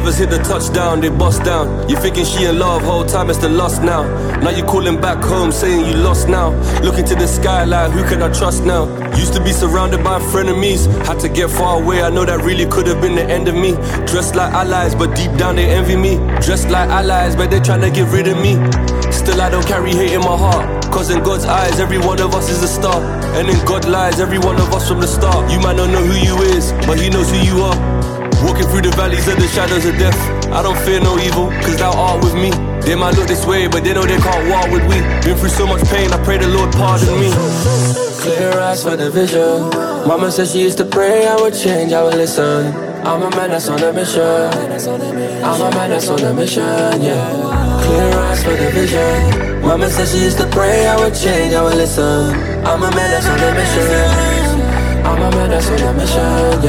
Others hit the touchdown, they bust down. You thinking she in love, whole time it's the lust now. Now you calling back home, saying you lost now. Looking to the sky like, who can I trust now? Used to be surrounded by frenemies, had to get far away, I know that really could have been the end of me. Dressed like allies, but deep down they envy me. Dressed like allies, but they tryna get rid of me. Still I don't carry hate in my heart, cause in God's eyes every one of us is a star. And in God's lies every one of us from the start. You might not know who you is, but he knows who you are. Walking through the valleys of the shadows of death, I don't fear no evil, cause thou art with me. They might look this way, but they know they can't walk with we. Been through so much pain, I pray the Lord pardon me. Clear eyes for the vision. Mama said she used to pray I would change, I would listen. I'm a man that's on a mission. I'm a man that's on a mission, yeah. Clear eyes for the vision. Mama said she used to pray I would change, I would listen. I'm a man that's on a mission. I'm a man that's on a mission,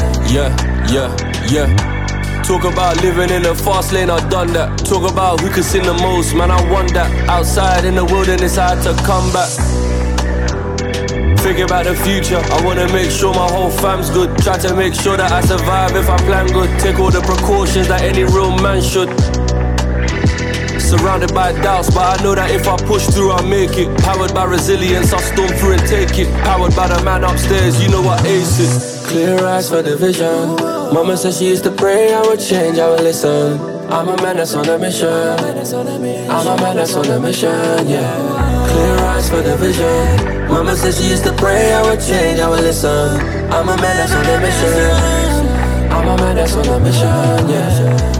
yeah. Talk about living in the fast lane, I've done that. Talk about who could sing the most, man, I want that. Outside in the wilderness, I had to come back. Think about the future, I wanna make sure my whole fam's good. Try to make sure that I survive if I plan good. Take all the precautions that any real man should. Surrounded by doubts, but I know that if I push through, I'll make it. Powered by resilience, I'll storm through and take it. Powered by the man upstairs, you know I ace it. Clear eyes for the vision. Mama said she used to pray I would change, I would listen. I'm a man that's on a mission. I'm a man that's on a mission, yeah. Clear eyes for the vision. Mama said she used to pray I would change, I would listen. I'm a man that's on a mission. I'm a man that's on a mission, yeah.